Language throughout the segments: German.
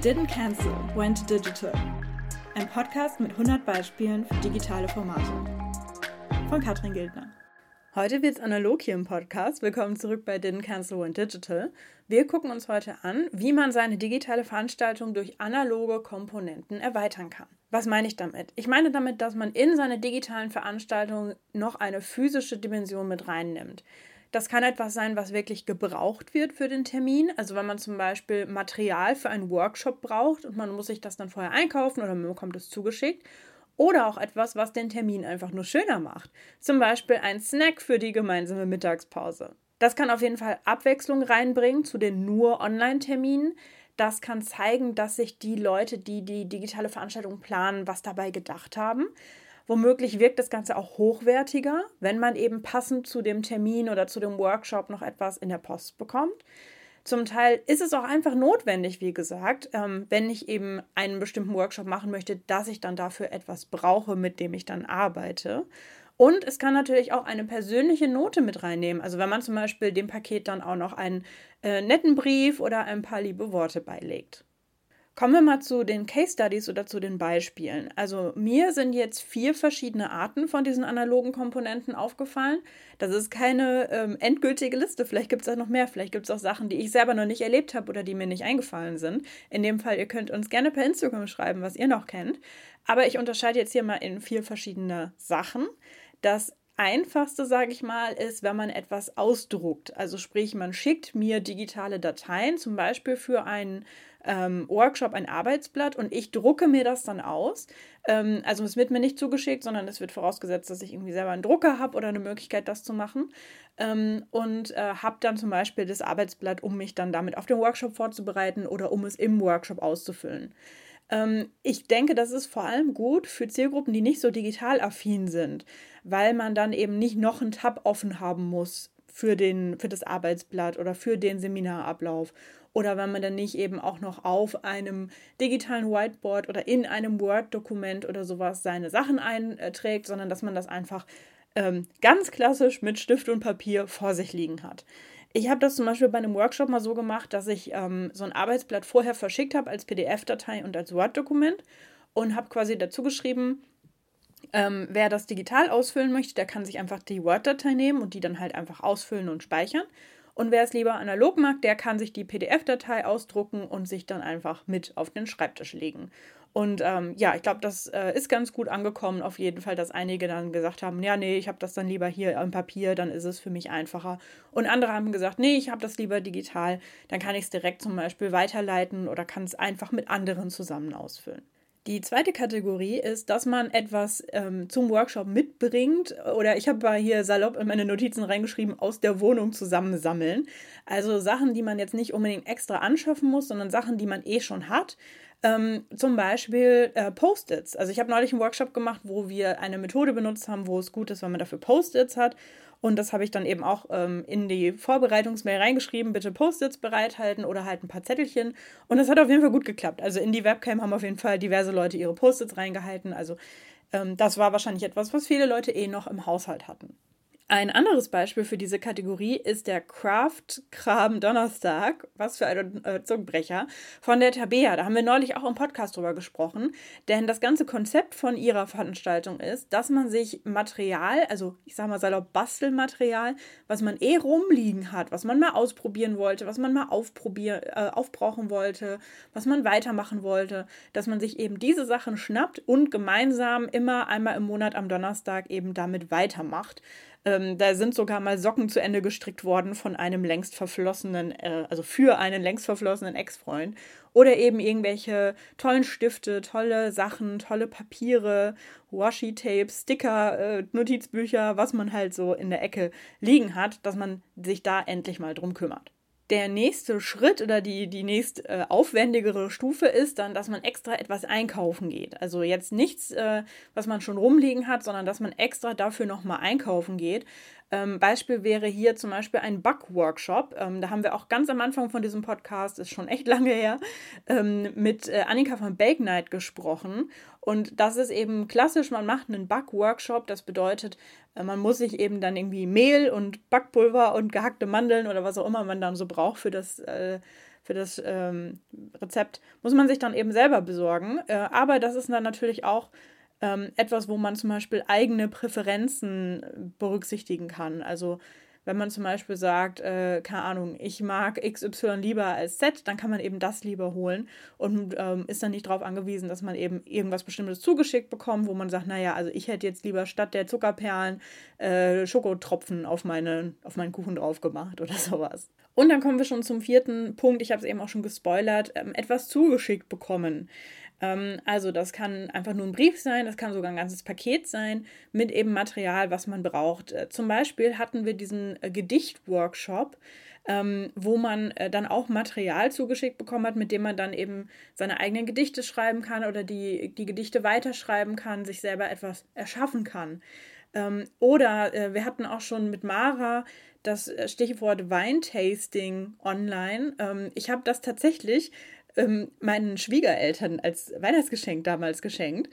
Didn't Cancel, Went Digital. Ein Podcast mit 100 Beispielen für digitale Formate. Von Katrin Gildner. Heute wird's analog hier im Podcast. Willkommen zurück bei Didn't Cancel, Went Digital. Wir gucken uns heute an, wie man seine digitale Veranstaltung durch analoge Komponenten erweitern kann. Was meine ich damit? Ich meine damit, dass man in seine digitalen Veranstaltungen noch eine physische Dimension mit reinnimmt. Das kann etwas sein, was wirklich gebraucht wird für den Termin. Also wenn man zum Beispiel Material für einen Workshop braucht und man muss sich das dann vorher einkaufen oder man bekommt es zugeschickt. Oder auch etwas, was den Termin einfach nur schöner macht. Zum Beispiel ein Snack für die gemeinsame Mittagspause. Das kann auf jeden Fall Abwechslung reinbringen zu den nur Online-Terminen. Das kann zeigen, dass sich die Leute, die die digitale Veranstaltung planen, was dabei gedacht haben. Womöglich wirkt das Ganze auch hochwertiger, wenn man eben passend zu dem Termin oder zu dem Workshop noch etwas in der Post bekommt. Zum Teil ist es auch einfach notwendig, wie gesagt, wenn ich eben einen bestimmten Workshop machen möchte, dass ich dann dafür etwas brauche, mit dem ich dann arbeite. Und es kann natürlich auch eine persönliche Note mit reinnehmen. Also wenn man zum Beispiel dem Paket dann auch noch einen netten Brief oder ein paar liebe Worte beilegt. Kommen wir mal zu den Case Studies oder zu den Beispielen. Also mir sind jetzt 4 verschiedene Arten von diesen analogen Komponenten aufgefallen. Das ist keine endgültige Liste. Vielleicht gibt es auch noch mehr. Vielleicht gibt es auch Sachen, die ich selber noch nicht erlebt habe oder die mir nicht eingefallen sind. In dem Fall, ihr könnt uns gerne per Instagram schreiben, was ihr noch kennt. Aber ich unterscheide jetzt hier mal in 4 verschiedene Sachen. Das Einfachste, sage ich mal, ist, wenn man etwas ausdruckt. Also sprich, man schickt mir digitale Dateien, zum Beispiel für einen Workshop, ein Arbeitsblatt, und ich drucke mir das dann aus. Also es wird mir nicht zugeschickt, sondern es wird vorausgesetzt, dass ich irgendwie selber einen Drucker habe oder eine Möglichkeit, das zu machen. Und habe dann zum Beispiel das Arbeitsblatt, um mich dann damit auf den Workshop vorzubereiten oder um es im Workshop auszufüllen. Ich denke, das ist vor allem gut für Zielgruppen, die nicht so digital affin sind, weil man dann eben nicht noch einen Tab offen haben muss für das Arbeitsblatt oder für den Seminarablauf. Oder wenn man dann nicht eben auch noch auf einem digitalen Whiteboard oder in einem Word-Dokument oder sowas seine Sachen einträgt, sondern dass man das einfach ganz klassisch mit Stift und Papier vor sich liegen hat. Ich habe das zum Beispiel bei einem Workshop mal so gemacht, dass ich so ein Arbeitsblatt vorher verschickt habe als PDF-Datei und als Word-Dokument und habe quasi dazu geschrieben, wer das digital ausfüllen möchte, der kann sich einfach die Word-Datei nehmen und die dann halt einfach ausfüllen und speichern. Und wer es lieber analog mag, der kann sich die PDF-Datei ausdrucken und sich dann einfach mit auf den Schreibtisch legen. Und ich glaube, das ist ganz gut angekommen. Auf jeden Fall, dass einige dann gesagt haben, ja, nee, ich habe das dann lieber hier am Papier, dann ist es für mich einfacher. Und andere haben gesagt, nee, ich habe das lieber digital, dann kann ich es direkt zum Beispiel weiterleiten oder kann es einfach mit anderen zusammen ausfüllen. Die zweite Kategorie ist, dass man etwas zum Workshop mitbringt, oder ich habe hier salopp in meine Notizen reingeschrieben, aus der Wohnung zusammensammeln. Also Sachen, die man jetzt nicht unbedingt extra anschaffen muss, sondern Sachen, die man eh schon hat. Zum Beispiel Post-its. Also ich habe neulich einen Workshop gemacht, wo wir eine Methode benutzt haben, wo es gut ist, wenn man dafür Post-its hat. Und das habe ich dann eben auch in die Vorbereitungsmail reingeschrieben, bitte Post-its bereithalten oder halt ein paar Zettelchen. Und das hat auf jeden Fall gut geklappt. Also in die Webcam haben auf jeden Fall diverse Leute ihre Post-its reingehalten. Also das war wahrscheinlich etwas, was viele Leute eh noch im Haushalt hatten. Ein anderes Beispiel für diese Kategorie ist der Craft-Kram-Donnerstag, was für ein Zungenbrecher, von der Tabea. Da haben wir neulich auch im Podcast drüber gesprochen, denn das ganze Konzept von ihrer Veranstaltung ist, dass man sich Material, also ich sag mal salopp Bastelmaterial, was man eh rumliegen hat, was man mal ausprobieren wollte, was man mal aufbrauchen wollte, was man weitermachen wollte, dass man sich eben diese Sachen schnappt und gemeinsam immer einmal im Monat am Donnerstag eben damit weitermacht. Da sind sogar mal Socken zu Ende gestrickt worden von einem längst verflossenen, für einen längst verflossenen Ex-Freund. Oder eben irgendwelche tollen Stifte, tolle Sachen, tolle Papiere, Washi-Tapes, Sticker, Notizbücher, was man halt so in der Ecke liegen hat, dass man sich da endlich mal drum kümmert. Der nächste Schritt oder die nächst aufwendigere Stufe ist dann, dass man extra etwas einkaufen geht. Also jetzt nichts, was man schon rumliegen hat, sondern dass man extra dafür nochmal einkaufen geht. Beispiel wäre hier zum Beispiel ein Backworkshop. Da haben wir auch ganz am Anfang von diesem Podcast, ist schon echt lange her, mit Annika von Bake Night gesprochen. Und das ist eben klassisch, man macht einen Backworkshop. Das bedeutet, man muss sich eben dann irgendwie Mehl und Backpulver und gehackte Mandeln oder was auch immer man dann so braucht für für das Rezept muss man sich dann eben selber besorgen. Aber das ist dann natürlich auch etwas, wo man zum Beispiel eigene Präferenzen berücksichtigen kann. Also wenn man zum Beispiel sagt, keine Ahnung, ich mag XY lieber als Z, dann kann man eben das lieber holen und ist dann nicht darauf angewiesen, dass man eben irgendwas Bestimmtes zugeschickt bekommt, wo man sagt, naja, also ich hätte jetzt lieber statt der Zuckerperlen Schokotropfen auf meinen Kuchen drauf gemacht oder sowas. Und dann kommen wir schon zum 4. Punkt, ich habe es eben auch schon gespoilert, etwas zugeschickt bekommen. Also das kann einfach nur ein Brief sein, das kann sogar ein ganzes Paket sein mit eben Material, was man braucht. Zum Beispiel hatten wir diesen Gedicht-Workshop, wo man dann auch Material zugeschickt bekommen hat, mit dem man dann eben seine eigenen Gedichte schreiben kann oder die Gedichte weiterschreiben kann, sich selber etwas erschaffen kann. Oder wir hatten auch schon mit Mara das Stichwort Weintasting online. Ich habe das tatsächlich meinen Schwiegereltern als Weihnachtsgeschenk damals geschenkt,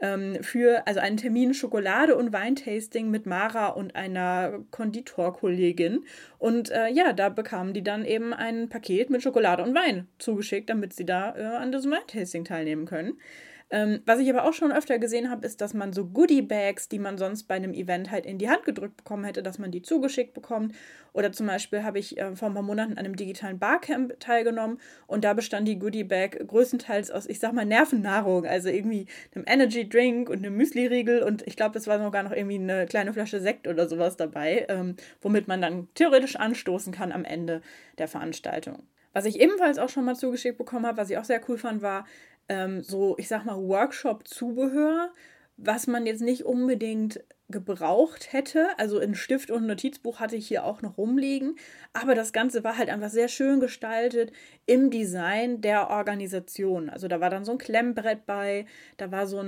für also einen Termin Schokolade- und Weintasting mit Mara und einer Konditorkollegin. Und ja, da bekamen die dann eben ein Paket mit Schokolade und Wein zugeschickt, damit sie da an diesem Weintasting teilnehmen können. Was ich aber auch schon öfter gesehen habe, ist, dass man so Goodie-Bags, die man sonst bei einem Event halt in die Hand gedrückt bekommen hätte, dass man die zugeschickt bekommt. Oder zum Beispiel habe ich vor ein paar Monaten an einem digitalen Barcamp teilgenommen und da bestand die Goodie-Bag größtenteils aus, ich sag mal, Nervennahrung, also irgendwie einem Energy-Drink und einem Müsli-Riegel und ich glaube, es war sogar noch irgendwie eine kleine Flasche Sekt oder sowas dabei, womit man dann theoretisch anstoßen kann am Ende der Veranstaltung. Was ich ebenfalls auch schon mal zugeschickt bekommen habe, was ich auch sehr cool fand, war so, ich sag mal, Workshop-Zubehör, was man jetzt nicht unbedingt gebraucht hätte. Also ein Stift und ein Notizbuch hatte ich hier auch noch rumliegen. Aber das Ganze war halt einfach sehr schön gestaltet im Design der Organisation. Also da war dann so ein Klemmbrett bei, da war so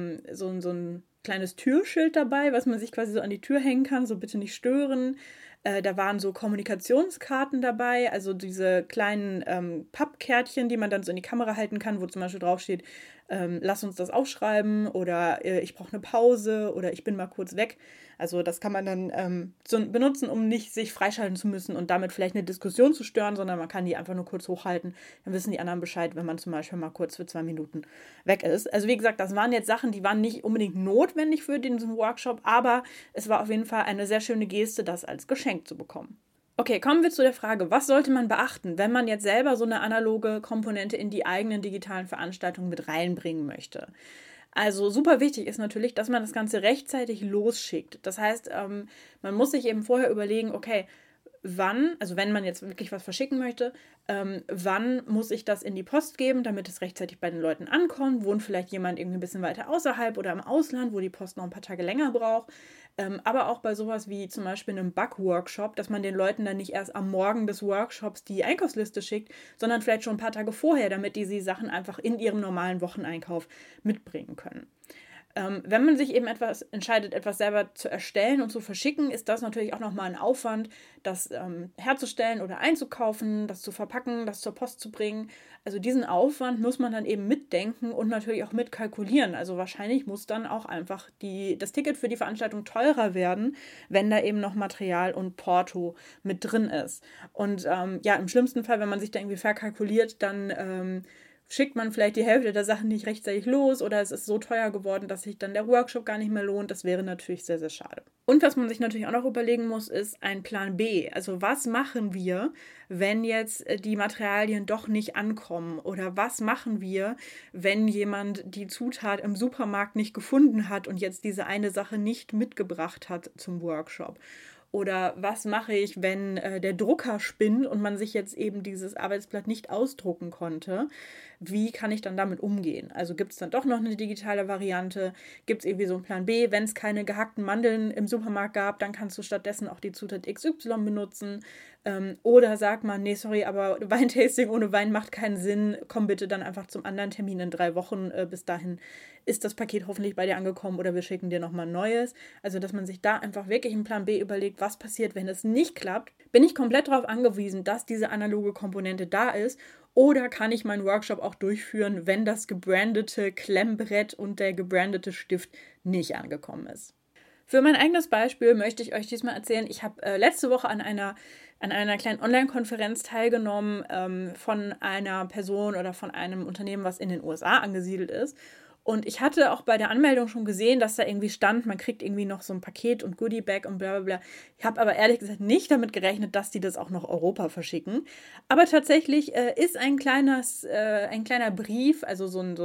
ein kleines Türschild dabei, was man sich quasi so an die Tür hängen kann, so bitte nicht stören. Da waren so Kommunikationskarten dabei, also diese kleinen Pappkärtchen, die man dann so in die Kamera halten kann, wo zum Beispiel draufsteht, lass uns das aufschreiben oder ich brauche eine Pause oder ich bin mal kurz weg. Also das kann man dann so benutzen, um nicht sich freischalten zu müssen und damit vielleicht eine Diskussion zu stören, sondern man kann die einfach nur kurz hochhalten. Dann wissen die anderen Bescheid, wenn man zum Beispiel mal kurz für 2 Minuten weg ist. Also wie gesagt, das waren jetzt Sachen, die waren nicht unbedingt notwendig für diesen Workshop, aber es war auf jeden Fall eine sehr schöne Geste, das als Geschenk zu bekommen. Okay, kommen wir zu der Frage, was sollte man beachten, wenn man jetzt selber so eine analoge Komponente in die eigenen digitalen Veranstaltungen mit reinbringen möchte? Also super wichtig ist natürlich, dass man das Ganze rechtzeitig losschickt. Das heißt, man muss sich eben vorher überlegen, okay, wann, also wenn man jetzt wirklich was verschicken möchte, wann muss ich das in die Post geben, damit es rechtzeitig bei den Leuten ankommt? Wohnt vielleicht jemand irgendwie ein bisschen weiter außerhalb oder im Ausland, wo die Post noch ein paar Tage länger braucht? Aber auch bei sowas wie zum Beispiel einem Back-Workshop, dass man den Leuten dann nicht erst am Morgen des Workshops die Einkaufsliste schickt, sondern vielleicht schon ein paar Tage vorher, damit die Sachen einfach in ihrem normalen Wocheneinkauf mitbringen können. Wenn man sich eben entscheidet, etwas selber zu erstellen und zu verschicken, ist das natürlich auch nochmal ein Aufwand, das herzustellen oder einzukaufen, das zu verpacken, das zur Post zu bringen. Also diesen Aufwand muss man dann eben mitdenken und natürlich auch mitkalkulieren. Also wahrscheinlich muss dann auch einfach das Ticket für die Veranstaltung teurer werden, wenn da eben noch Material und Porto mit drin ist. Und ja, im schlimmsten Fall, wenn man sich da irgendwie verkalkuliert, dann schickt man vielleicht die Hälfte der Sachen nicht rechtzeitig los oder es ist so teuer geworden, dass sich dann der Workshop gar nicht mehr lohnt. Das wäre natürlich sehr, sehr schade. Und was man sich natürlich auch noch überlegen muss, ist ein Plan B. Also was machen wir, wenn jetzt die Materialien doch nicht ankommen? Oder was machen wir, wenn jemand die Zutat im Supermarkt nicht gefunden hat und jetzt diese eine Sache nicht mitgebracht hat zum Workshop? Oder was mache ich, wenn der Drucker spinnt und man sich jetzt eben dieses Arbeitsblatt nicht ausdrucken konnte? Wie kann ich dann damit umgehen? Also gibt es dann doch noch eine digitale Variante? Gibt es irgendwie so einen Plan B? Wenn es keine gehackten Mandeln im Supermarkt gab, dann kannst du stattdessen auch die Zutat XY benutzen. Oder sagt man, nee, sorry, aber Weintasting ohne Wein macht keinen Sinn. Komm bitte dann einfach zum anderen Termin in 3 Wochen. Bis dahin ist das Paket hoffentlich bei dir angekommen oder wir schicken dir nochmal ein neues. Also, dass man sich da einfach wirklich einen Plan B überlegt, was passiert, wenn es nicht klappt. Bin ich komplett darauf angewiesen, dass diese analoge Komponente da ist? Oder kann ich meinen Workshop auch durchführen, wenn das gebrandete Klemmbrett und der gebrandete Stift nicht angekommen ist? Für mein eigenes Beispiel möchte ich euch diesmal erzählen, ich habe letzte Woche an einer kleinen Online-Konferenz teilgenommen von einer Person oder von einem Unternehmen, was in den USA angesiedelt ist. Und ich hatte auch bei der Anmeldung schon gesehen, dass da irgendwie stand, man kriegt irgendwie noch so ein Paket und Goodie-Bag und bla bla bla. Ich habe aber ehrlich gesagt nicht damit gerechnet, dass die das auch noch Europa verschicken. Aber tatsächlich ist ein kleiner Brief, also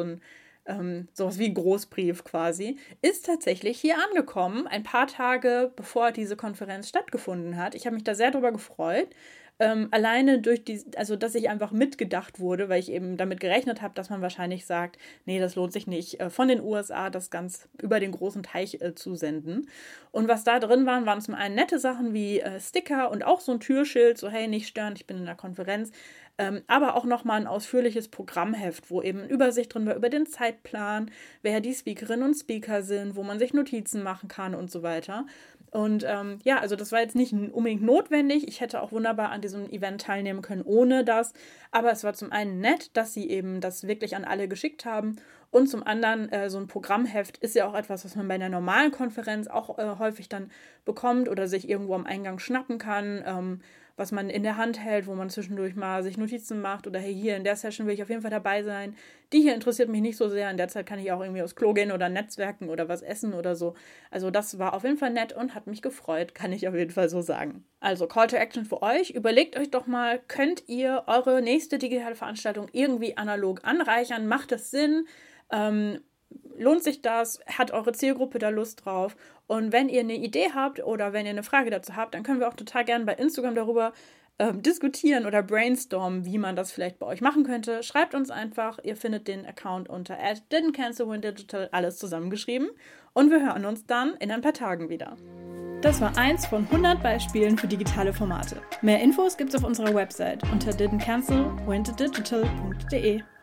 sowas wie ein Großbrief quasi, ist tatsächlich hier angekommen, ein paar Tage bevor diese Konferenz stattgefunden hat. Ich habe mich da sehr drüber gefreut. Alleine dass ich einfach mitgedacht wurde, weil ich eben damit gerechnet habe, dass man wahrscheinlich sagt, nee, das lohnt sich nicht, von den USA das ganz über den großen Teich zu senden. Und was da drin waren zum einen nette Sachen wie Sticker und auch so ein Türschild, so hey, nicht stören, ich bin in der Konferenz. Aber auch nochmal ein ausführliches Programmheft, wo eben eine Übersicht drin war über den Zeitplan, wer die Speakerinnen und Speaker sind, wo man sich Notizen machen kann und so weiter. Und also das war jetzt nicht unbedingt notwendig. Ich hätte auch wunderbar an diesem Event teilnehmen können ohne das. Aber es war zum einen nett, dass sie eben das wirklich an alle geschickt haben. Und zum anderen, so ein Programmheft ist ja auch etwas, was man bei einer normalen Konferenz auch häufig dann bekommt oder sich irgendwo am Eingang schnappen kann, was man in der Hand hält, wo man zwischendurch mal sich Notizen macht oder hey, hier in der Session will ich auf jeden Fall dabei sein. Die hier interessiert mich nicht so sehr. In der Zeit kann ich auch irgendwie aufs Klo gehen oder netzwerken oder was essen oder so. Also das war auf jeden Fall nett und hat mich gefreut, kann ich auf jeden Fall so sagen. Also Call to Action für euch. Überlegt euch doch mal, könnt ihr eure nächste digitale Veranstaltung irgendwie analog anreichern? Macht das Sinn? Lohnt sich das? Hat eure Zielgruppe da Lust drauf? Und wenn ihr eine Idee habt oder wenn ihr eine Frage dazu habt, dann können wir auch total gerne bei Instagram darüber diskutieren oder brainstormen, wie man das vielleicht bei euch machen könnte. Schreibt uns einfach. Ihr findet den Account unter @didn'tcancelwindigital, alles zusammengeschrieben. Und wir hören uns dann in ein paar Tagen wieder. Das war eins von 100 Beispielen für digitale Formate. Mehr Infos gibt's auf unserer Website unter didn'tcancelwindigital.de.